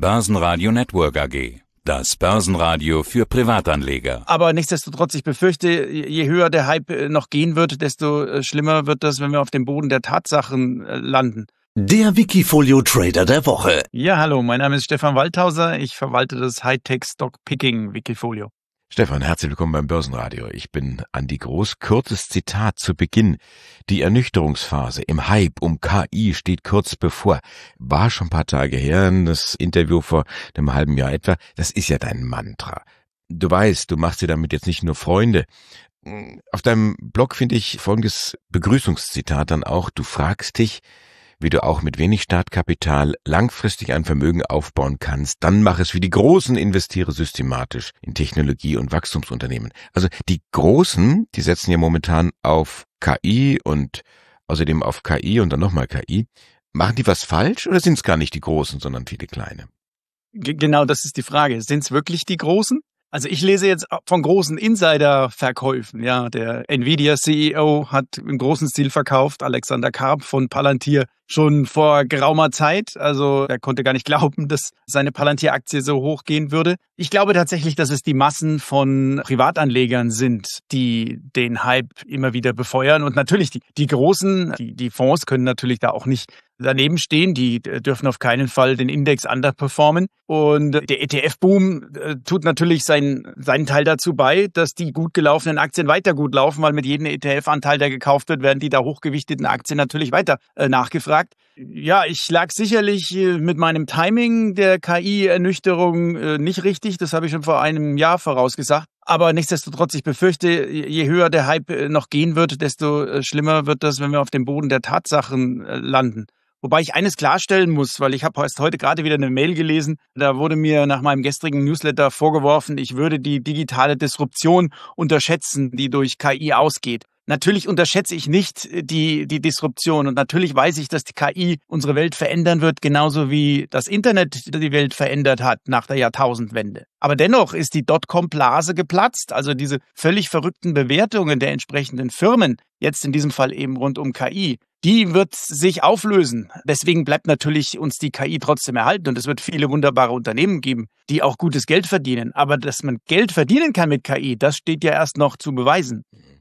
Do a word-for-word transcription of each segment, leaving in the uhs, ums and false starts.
Börsenradio Network A G. Das Börsenradio für Privatanleger. Aber nichtsdestotrotz, ich befürchte, je höher der Hype noch gehen wird, desto schlimmer wird das, wenn wir auf dem Boden der Tatsachen landen. Der Wikifolio-Trader der Woche. Ja, hallo, mein Name ist Stefan Waldhauser. Ich verwalte das Hightech-Stock-Picking Wikifolio. Stefan, herzlich willkommen beim Börsenradio. Ich bin Andi Groß. Kurzes Zitat zu Beginn. Die Ernüchterungsphase im Hype um K I steht kurz bevor. War schon ein paar Tage her, das Interview vor einem halben Jahr etwa. Das ist ja dein Mantra. Du weißt, du machst dir damit jetzt nicht nur Freunde. Auf deinem Blog finde ich folgendes Begrüßungszitat dann auch. Du fragst dich, wie du auch mit wenig Startkapital langfristig ein Vermögen aufbauen kannst, dann mach es wie die Großen, investiere systematisch in Technologie- und Wachstumsunternehmen. Also die Großen, die setzen ja momentan auf K I und außerdem auf K I und dann nochmal K I. Machen die was falsch oder sind es gar nicht die Großen, sondern viele kleine? G- genau, das ist die Frage. Sind es wirklich die Großen? Also ich lese jetzt von großen Insider-Verkäufen. Ja, der Nvidia-C E O hat im großen Stil verkauft, Alexander Karp von Palantir, schon vor geraumer Zeit. Also er konnte gar nicht glauben, dass seine Palantir-Aktie so hoch gehen würde. Ich glaube tatsächlich, dass es die Massen von Privatanlegern sind, die den Hype immer wieder befeuern. Und natürlich die, die Großen, die, die Fonds können natürlich da auch nicht daneben stehen. Die dürfen auf keinen Fall den Index underperformen. Und der E T F-Boom äh, tut natürlich seinen, seinen Teil dazu bei, dass die gut gelaufenen Aktien weiter gut laufen, weil mit jedem E T F-Anteil, der gekauft wird, werden die da hochgewichteten Aktien natürlich weiter äh, nachgefragt. Ja, ich lag sicherlich äh, mit meinem Timing der K I-Ernüchterung äh, nicht richtig. Das habe ich schon vor einem Jahr vorausgesagt. Aber nichtsdestotrotz, ich befürchte, je höher der Hype noch gehen wird, desto schlimmer wird das, wenn wir auf dem Boden der Tatsachen landen. Wobei ich eines klarstellen muss, weil ich habe erst heute gerade wieder eine Mail gelesen, da wurde mir nach meinem gestrigen Newsletter vorgeworfen, ich würde die digitale Disruption unterschätzen, die durch K I ausgeht. Natürlich unterschätze ich nicht die, die Disruption und natürlich weiß ich, dass die K I unsere Welt verändern wird, genauso wie das Internet die Welt verändert hat nach der Jahrtausendwende. Aber dennoch ist die Dotcom-Blase geplatzt, also diese völlig verrückten Bewertungen der entsprechenden Firmen, jetzt in diesem Fall eben rund um K I, die wird sich auflösen. Deswegen bleibt natürlich uns die K I trotzdem erhalten und es wird viele wunderbare Unternehmen geben, die auch gutes Geld verdienen. Aber dass man Geld verdienen kann mit K I, das steht ja erst noch zu beweisen.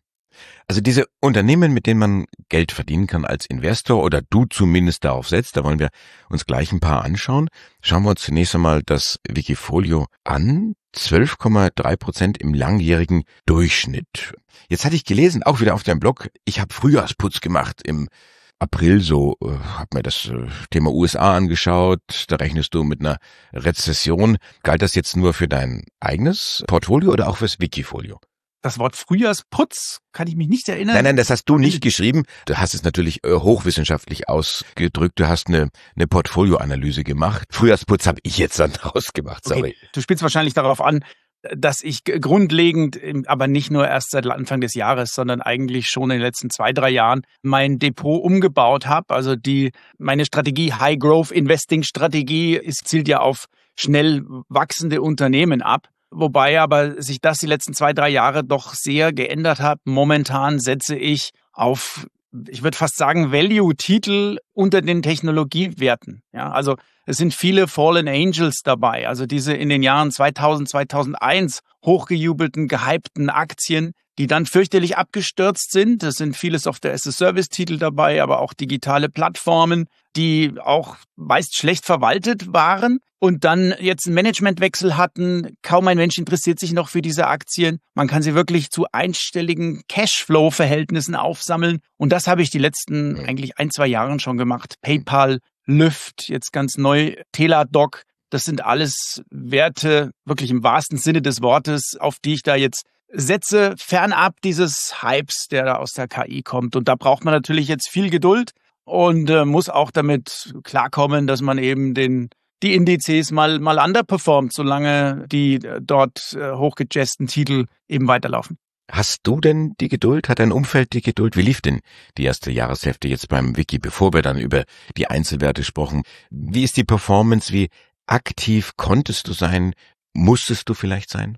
Also diese Unternehmen, mit denen man Geld verdienen kann als Investor oder du zumindest darauf setzt, da wollen wir uns gleich ein paar anschauen. Schauen wir uns zunächst einmal das Wikifolio an. zwölf Komma drei Prozent im langjährigen Durchschnitt. Jetzt hatte ich gelesen, auch wieder auf deinem Blog, ich habe Frühjahrsputz gemacht im April, so äh, habe mir das äh, Thema U S A angeschaut, da rechnest du mit einer Rezession. Galt das jetzt nur für dein eigenes Portfolio oder auch fürs Wikifolio? Das Wort Frühjahrsputz kann ich mich nicht erinnern. Nein, nein, das hast du nicht geschrieben. Du hast es natürlich äh, hochwissenschaftlich ausgedrückt. Du hast eine, eine Portfolioanalyse gemacht. Frühjahrsputz habe ich jetzt dann draus gemacht, sorry. Okay. Du spielst wahrscheinlich darauf an, dass ich grundlegend, aber nicht nur erst seit Anfang des Jahres, sondern eigentlich schon in den letzten zwei, drei Jahren mein Depot umgebaut habe. Also die meine Strategie, High Growth Investing Strategie, ist, zielt ja auf schnell wachsende Unternehmen ab. Wobei aber sich das die letzten zwei, drei Jahre doch sehr geändert hat. Momentan setze ich auf, ich würde fast sagen, Value-Titel unter den Technologiewerten. Ja, also es sind viele Fallen Angels dabei. Also diese in den Jahren zweitausend, zweitausendeins hochgejubelten, gehypten Aktien, die dann fürchterlich abgestürzt sind. Es sind viele Software-as-a-Service-Titel dabei, aber auch digitale Plattformen, die auch meist schlecht verwaltet waren und dann jetzt einen Managementwechsel hatten. Kaum ein Mensch interessiert sich noch für diese Aktien. Man kann sie wirklich zu einstelligen Cashflow-Verhältnissen aufsammeln. Und das habe ich die letzten eigentlich ein, zwei Jahren schon gemacht. PayPal, Lyft, jetzt ganz neu, Teladoc. Das sind alles Werte, wirklich im wahrsten Sinne des Wortes, auf die ich da jetzt setze, fernab dieses Hypes, der da aus der K I kommt. Und da braucht man natürlich jetzt viel Geduld und äh, muss auch damit klarkommen, dass man eben den die Indizes mal mal underperformt, solange die äh, dort äh, hochgejazsten Titel eben weiterlaufen. Hast du denn die Geduld? Hat dein Umfeld die Geduld? Wie lief denn die erste Jahreshälfte jetzt beim Wiki, bevor wir dann über die Einzelwerte sprechen? Wie ist die Performance? Wie aktiv konntest du sein? Musstest du vielleicht sein?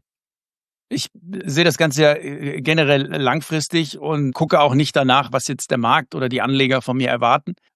Ich sehe das Ganze ja generell langfristig und gucke auch nicht danach, was jetzt der Markt oder die Anleger von mir erwarten.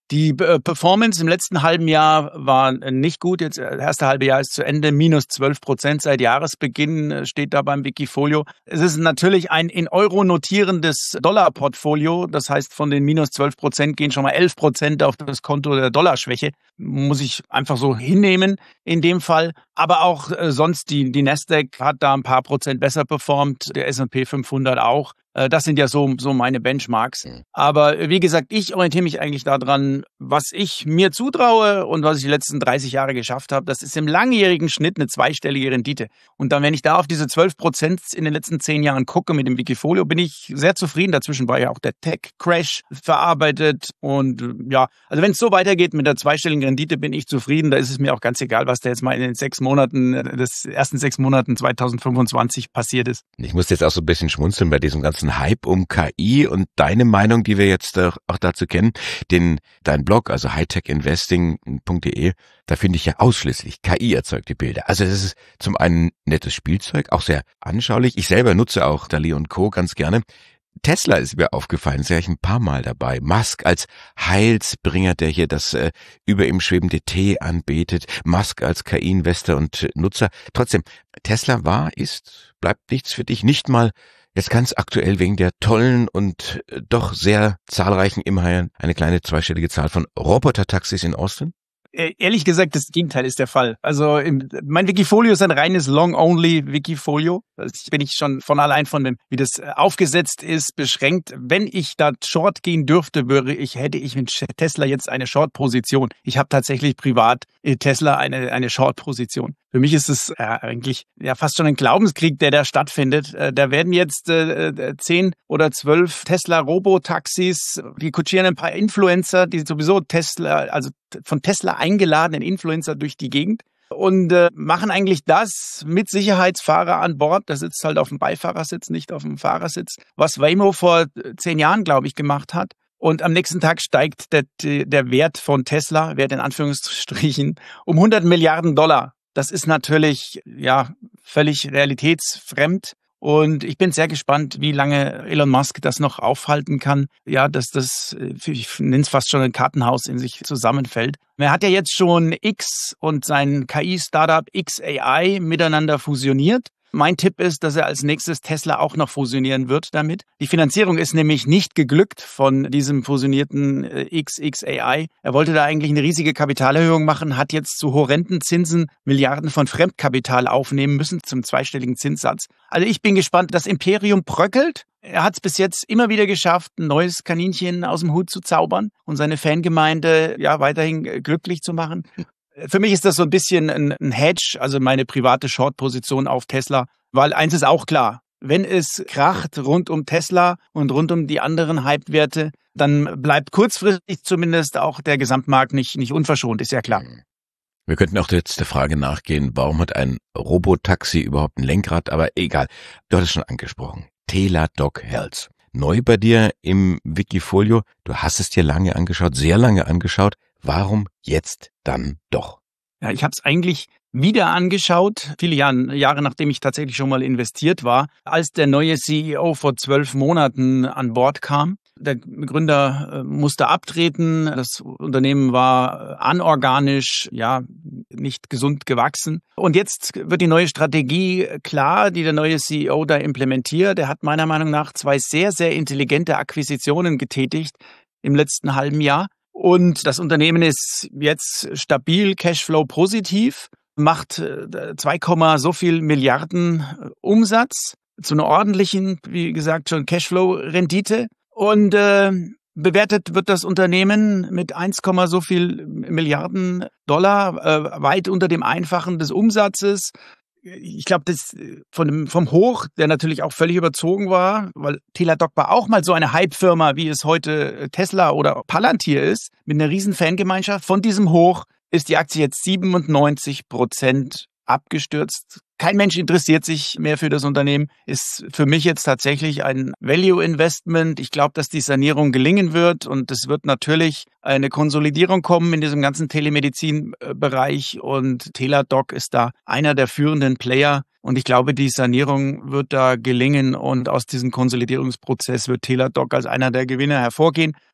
Die äh, Performance im letzten halben Jahr war nicht gut. Jetzt das erste halbe Jahr ist zu Ende. Minus zwölf Prozent seit Jahresbeginn äh, steht da beim Wikifolio. Es ist natürlich ein in Euro notierendes Dollarportfolio. Das heißt, von den minus zwölf Prozent gehen schon mal elf Prozent auf das Konto der Dollarschwäche. Muss ich einfach so hinnehmen in dem Fall. Aber auch äh, sonst, die, die Nasdaq hat da ein paar Prozent besser performt. Der S und P fünfhundert auch. Das sind ja so, so meine Benchmarks. Aber wie gesagt, ich orientiere mich eigentlich daran, was ich mir zutraue und was ich die letzten dreißig Jahre geschafft habe. Das ist im langjährigen Schnitt eine zweistellige Rendite. Und dann, wenn ich da auf diese zwölf Prozent in den letzten zehn Jahren gucke mit dem Wikifolio, bin ich sehr zufrieden. Dazwischen war ja auch der Tech-Crash verarbeitet. Und ja, also wenn es so weitergeht mit der zweistelligen Rendite, bin ich zufrieden. Da ist es mir auch ganz egal, was da jetzt mal in den sechs Monaten, des ersten sechs Monaten zweitausendfünfundzwanzig passiert ist. Ich muss jetzt auch so ein bisschen schmunzeln bei diesem ganzen Hype um K I und deine Meinung, die wir jetzt auch dazu kennen, den dein Blog, also hightech investing punkt de, da finde ich ja ausschließlich K I erzeugte Bilder. Also das ist zum einen nettes Spielzeug, auch sehr anschaulich. Ich selber nutze auch DALL-E und Co. ganz gerne. Tesla ist mir aufgefallen, sehe ich ein paar Mal dabei. Musk als Heilsbringer, der hier das äh, über ihm schwebende T anbetet. Musk als K I-Investor und äh, Nutzer. Trotzdem, Tesla war, ist, bleibt nichts für dich. Nicht mal jetzt ganz aktuell wegen der tollen und äh, doch sehr zahlreichen, immerhin eine kleine zweistellige Zahl von Robotertaxis in Austin? Ehrlich gesagt, das Gegenteil ist der Fall. Also mein Wikifolio ist ein reines Long-Only-Wikifolio. Das bin ich schon von allein von dem, wie das aufgesetzt ist, beschränkt. Wenn ich da Short gehen dürfte, würde ich, hätte ich mit Tesla jetzt eine Short-Position. Ich habe tatsächlich privat Tesla eine eine Short-Position. Für mich ist es äh, eigentlich ja fast schon ein Glaubenskrieg, der da stattfindet. Äh, da werden jetzt äh, zehn oder zwölf Tesla-Robotaxis, die kutschieren ein paar Influencer, die sowieso Tesla, also von Tesla eingeladenen Influencer durch die Gegend und äh, machen eigentlich das mit Sicherheitsfahrer an Bord. Der sitzt halt auf dem Beifahrersitz, nicht auf dem Fahrersitz, was Waymo vor zehn Jahren, glaube ich, gemacht hat. Und am nächsten Tag steigt der, der Wert von Tesla, Wert in Anführungsstrichen, um hundert Milliarden Dollar. Das ist natürlich ja völlig realitätsfremd. Und ich bin sehr gespannt, wie lange Elon Musk das noch aufhalten kann. Ja, dass das, ich nenne es fast schon ein Kartenhaus, in sich zusammenfällt. Er hat ja jetzt schon X und sein K I-Startup X A I miteinander fusioniert. Mein Tipp ist, dass er als nächstes Tesla auch noch fusionieren wird damit. Die Finanzierung ist nämlich nicht geglückt von diesem fusionierten X X A I. Er wollte da eigentlich eine riesige Kapitalerhöhung machen, hat jetzt zu horrenden Zinsen Milliarden von Fremdkapital aufnehmen müssen zum zweistelligen Zinssatz. Also ich bin gespannt, das Imperium bröckelt. Er hat es bis jetzt immer wieder geschafft, ein neues Kaninchen aus dem Hut zu zaubern und seine Fangemeinde ja weiterhin glücklich zu machen. Für mich ist das so ein bisschen ein, ein Hedge, also meine private Short-Position auf Tesla, weil eins ist auch klar, wenn es kracht rund um Tesla und rund um die anderen Hype-Werte, dann bleibt kurzfristig zumindest auch der Gesamtmarkt nicht, nicht unverschont, ist ja klar. Wir könnten auch jetzt der Frage nachgehen, warum hat ein Robotaxi überhaupt ein Lenkrad, aber egal, du hattest schon angesprochen, Teladoc Health. Neu bei dir im Wikifolio, du hast es dir lange angeschaut, sehr lange angeschaut. Warum jetzt dann doch? Ja, ich habe es eigentlich wieder angeschaut, viele Jahre, Jahre nachdem ich tatsächlich schon mal investiert war, als der neue C E O vor zwölf Monaten an Bord kam. Der Gründer äh, musste abtreten, das Unternehmen war anorganisch, ja, nicht gesund gewachsen. Und jetzt wird die neue Strategie klar, die der neue C E O da implementiert. Er hat meiner Meinung nach zwei sehr, sehr intelligente Akquisitionen getätigt im letzten halben Jahr. Und das Unternehmen ist jetzt stabil, Cashflow positiv, macht zwei, so viel Milliarden Umsatz zu einer ordentlichen, wie gesagt, schon Cashflow-Rendite. Und äh, bewertet wird das Unternehmen mit eins, so viel Milliarden Dollar, äh, weit unter dem Einfachen des Umsatzes. Ich glaube, das von dem, vom Hoch, der natürlich auch völlig überzogen war, weil Teladoc war auch mal so eine Hype-Firma, wie es heute Tesla oder Palantir ist, mit einer riesen Fangemeinschaft. Von diesem Hoch ist die Aktie jetzt siebenundneunzig Prozent abgestürzt. Kein Mensch interessiert sich mehr für das Unternehmen. Ist für mich jetzt tatsächlich ein Value-Investment. Ich glaube, dass die Sanierung gelingen wird und es wird natürlich eine Konsolidierung kommen in diesem ganzen Telemedizin-Bereich und Teladoc ist da einer der führenden Player. Und ich glaube, die Sanierung wird da gelingen und aus diesem Konsolidierungsprozess wird Teladoc als einer der Gewinner hervorgehen.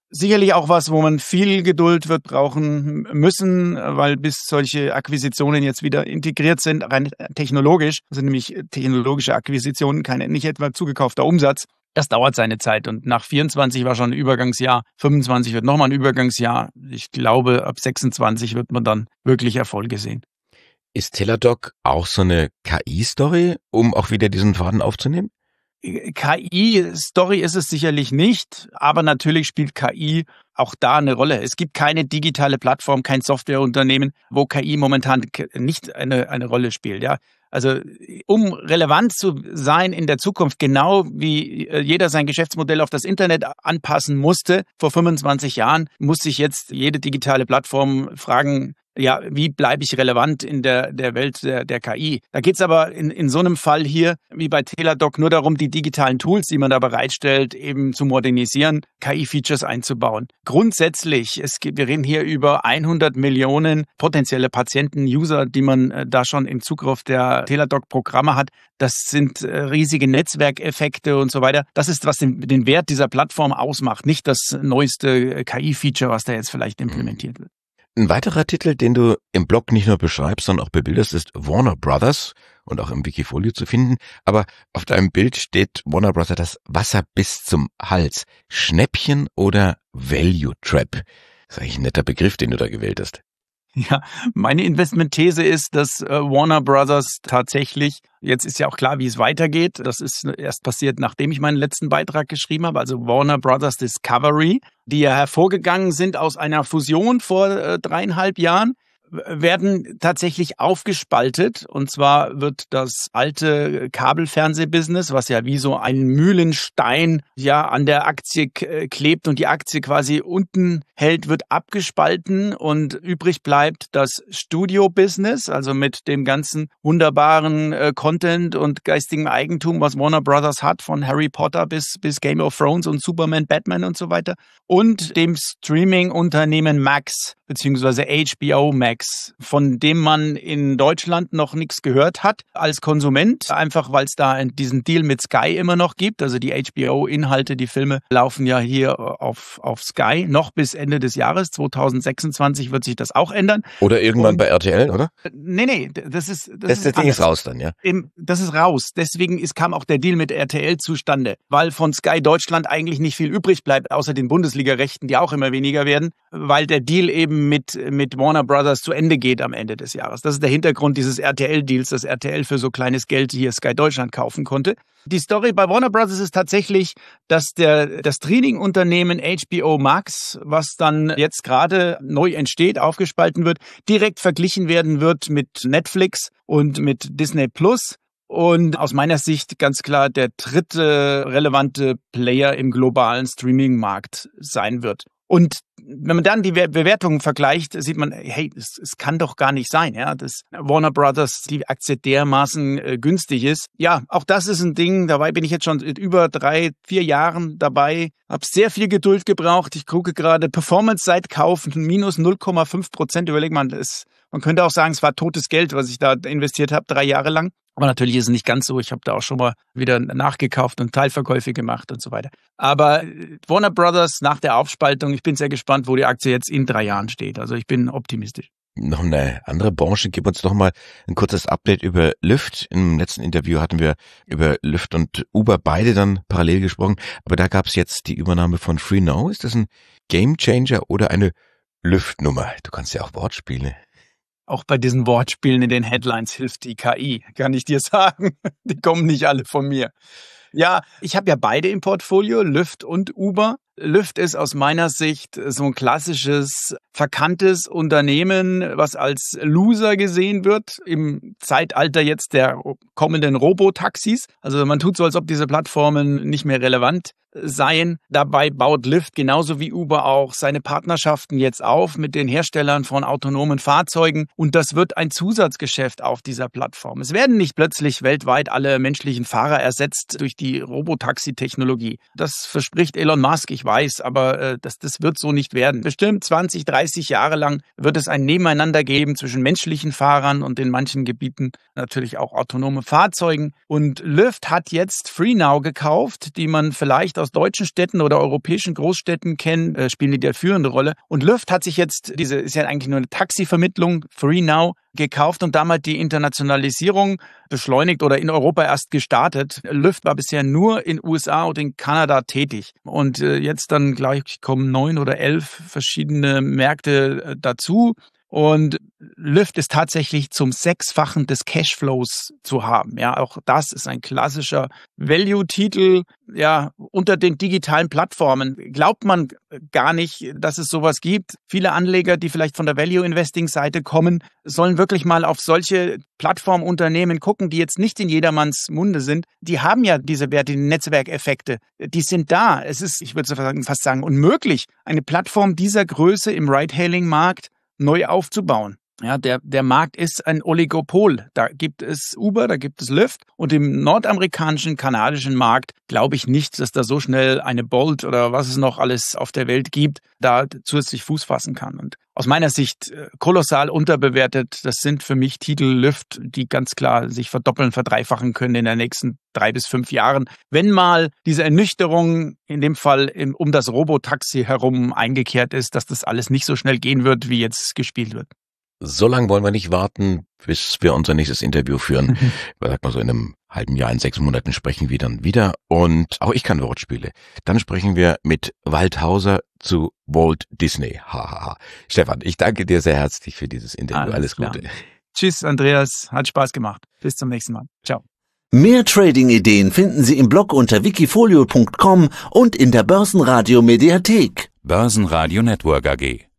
Sicherlich auch was, wo man viel Geduld wird brauchen müssen, weil bis solche Akquisitionen jetzt wieder integriert sind, rein technologisch, also nämlich technologische Akquisitionen, keine, nicht etwa zugekaufter Umsatz. Das dauert seine Zeit und nach vierundzwanzig war schon ein Übergangsjahr, fünfundzwanzig wird nochmal ein Übergangsjahr. Ich glaube, ab sechsundzwanzig wird man dann wirklich Erfolge sehen. Ist Teladoc auch so eine K I-Story, um auch wieder diesen Faden aufzunehmen? K I-Story ist es sicherlich nicht, aber natürlich spielt K I auch da eine Rolle. Es gibt keine digitale Plattform, kein Softwareunternehmen, wo K I momentan nicht eine, eine Rolle spielt. Ja, also um relevant zu sein in der Zukunft, genau wie jeder sein Geschäftsmodell auf das Internet anpassen musste vor fünfundzwanzig Jahren, muss sich jetzt jede digitale Plattform fragen, ja, wie bleibe ich relevant in der, der Welt der, der K I? Da geht's aber in, in so einem Fall hier, wie bei Teladoc, nur darum, die digitalen Tools, die man da bereitstellt, eben zu modernisieren, K I-Features einzubauen. Grundsätzlich, es gibt, wir reden hier über hundert Millionen potenzielle Patienten, User, die man äh, da schon im Zugriff der Teladoc-Programme hat. Das sind äh, riesige Netzwerkeffekte und so weiter. Das ist, was den, den Wert dieser Plattform ausmacht, nicht das neueste K I-Feature, was da jetzt vielleicht implementiert wird. Ein weiterer Titel, den du im Blog nicht nur beschreibst, sondern auch bebilderst, ist Warner Brothers und auch im Wikifolio zu finden. Aber auf deinem Bild steht Warner Brothers das Wasser bis zum Hals. Schnäppchen oder Value Trap? Das ist eigentlich ein netter Begriff, den du da gewählt hast. Ja, meine Investmentthese ist, dass äh, Warner Brothers tatsächlich, jetzt ist ja auch klar, wie es weitergeht. Das ist erst passiert, nachdem ich meinen letzten Beitrag geschrieben habe. Also Warner Brothers Discovery, die ja hervorgegangen sind aus einer Fusion vor äh, dreieinhalb Jahren, werden tatsächlich aufgespaltet. Und zwar wird das alte Kabelfernsehbusiness, was ja wie so ein Mühlenstein ja an der Aktie k- klebt und die Aktie quasi unten hält, wird abgespalten und übrig bleibt das Studio-Business, also mit dem ganzen wunderbaren äh, Content und geistigem Eigentum, was Warner Brothers hat, von Harry Potter bis, bis Game of Thrones und Superman, Batman und so weiter. Und dem Streaming-Unternehmen Max, beziehungsweise H B O Max, von dem man in Deutschland noch nichts gehört hat als Konsument, einfach weil es da diesen Deal mit Sky immer noch gibt. Also die H B O-Inhalte, die Filme laufen ja hier auf, auf Sky noch bis Ende des Jahres. zwanzig sechsundzwanzig wird sich das auch ändern. Oder irgendwann Und, bei R T L, oder? Nee, nee, das ist Das, das, ist, das Ding ist raus dann, ja? Im, das ist raus. Deswegen ist, kam auch der Deal mit R T L zustande, weil von Sky Deutschland eigentlich nicht viel übrig bleibt, außer den Bundesliga-Rechten, die auch immer weniger werden, weil der Deal eben mit, mit Warner Brothers zu Ende geht am Ende des Jahres. Das ist der Hintergrund dieses R T L-Deals, dass R T L für so kleines Geld hier Sky Deutschland kaufen konnte. Die Story bei Warner Brothers ist tatsächlich, dass der, das Streaming-Unternehmen H B O Max, was dann jetzt gerade neu entsteht, aufgespalten wird, direkt verglichen werden wird mit Netflix und mit Disney Plus. Und aus meiner Sicht ganz klar der dritte relevante Player im globalen Streaming-Markt sein wird. Und wenn man dann die Bewertungen vergleicht, sieht man, hey, es, es kann doch gar nicht sein, ja, dass Warner Brothers die Aktie dermaßen äh, günstig ist. Ja, auch das ist ein Ding, dabei bin ich jetzt schon über drei, vier Jahren dabei, habe sehr viel Geduld gebraucht. Ich gucke gerade Performance seit Kauf, minus null Komma fünf Prozent. Überleg mal, das, man könnte auch sagen, es war totes Geld, was ich da investiert habe, drei Jahre lang. Aber natürlich ist es nicht ganz so. Ich habe da auch schon mal wieder nachgekauft und Teilverkäufe gemacht und so weiter. Aber Warner Brothers nach der Aufspaltung, ich bin sehr gespannt, wo die Aktie jetzt in drei Jahren steht. Also ich bin optimistisch. Noch eine andere Branche. Gib uns doch mal ein kurzes Update über Lyft. Im letzten Interview hatten wir über Lyft und Uber beide dann parallel gesprochen. Aber da gab es jetzt die Übernahme von FreeNow. Ist das ein Gamechanger oder eine Lyft-Nummer? Du kannst ja auch Wortspiele. Auch bei diesen Wortspielen in den Headlines hilft die K I, kann ich dir sagen. Die kommen nicht alle von mir. Ja, ich habe ja beide im Portfolio, Lyft und Uber. Lyft ist aus meiner Sicht so ein klassisches, verkanntes Unternehmen, was als Loser gesehen wird im Zeitalter jetzt der kommenden Robotaxis. Also man tut so, als ob diese Plattformen nicht mehr relevant seien. Dabei baut Lyft genauso wie Uber auch seine Partnerschaften jetzt auf mit den Herstellern von autonomen Fahrzeugen. Und das wird ein Zusatzgeschäft auf dieser Plattform. Es werden nicht plötzlich weltweit alle menschlichen Fahrer ersetzt durch die Robotaxi-Technologie. Das verspricht Elon Musk. Ich weiß, aber äh, das, das wird so nicht werden. Bestimmt zwanzig, dreißig Jahre lang wird es ein Nebeneinander geben zwischen menschlichen Fahrern und in manchen Gebieten natürlich auch autonome Fahrzeugen. Und Lyft hat jetzt FreeNow gekauft, die man vielleicht aus deutschen Städten oder europäischen Großstädten kennt, äh, spielen die die führende Rolle. Und Lyft hat sich jetzt, diese ist ja eigentlich nur eine Taxivermittlung, FreeNow, gekauft und damit die Internationalisierung beschleunigt oder in Europa erst gestartet. Lyft war bisher nur in U S A und in Kanada tätig. Und äh, jetzt dann gleich kommen neun oder elf verschiedene Märkte äh, dazu. Und Lyft ist tatsächlich zum Sechsfachen des Cashflows zu haben. Ja, auch das ist ein klassischer Value-Titel. Ja, unter den digitalen Plattformen glaubt man gar nicht, dass es sowas gibt. Viele Anleger, die vielleicht von der Value-Investing-Seite kommen, sollen wirklich mal auf solche Plattformunternehmen gucken, die jetzt nicht in jedermanns Munde sind. Die haben ja diese Werte, die Netzwerkeffekte. Die sind da. Es ist, ich würde fast sagen, unmöglich, eine Plattform dieser Größe im Ride-Hailing-Markt neu aufzubauen. Ja, der, der Markt ist ein Oligopol. Da gibt es Uber, da gibt es Lyft. Und im nordamerikanischen, kanadischen Markt glaube ich nicht, dass da so schnell eine Bolt oder was es noch alles auf der Welt gibt, da zusätzlich Fuß fassen kann. Und aus meiner Sicht äh, kolossal unterbewertet. Das sind für mich Titel Lyft, die ganz klar sich verdoppeln, verdreifachen können in den nächsten drei bis fünf Jahren. Wenn mal diese Ernüchterung in dem Fall im, um das Robotaxi herum eingekehrt ist, dass das alles nicht so schnell gehen wird, wie jetzt gespielt wird. So lange wollen wir nicht warten, bis wir unser nächstes Interview führen. Mhm. Sag mal so in einem halben Jahr, in sechs Monaten sprechen wir dann wieder. Und auch ich kann Wortspiele. Dann sprechen wir mit Waldhauser zu Walt Disney. Hahaha. Stefan, ich danke dir sehr herzlich für dieses Interview. Alles, Alles Gute. Klar. Tschüss, Andreas. Hat Spaß gemacht. Bis zum nächsten Mal. Ciao. Mehr Trading-Ideen finden Sie im Blog unter wikifolio punkt com und in der Börsenradio Mediathek. Börsenradio Network A G.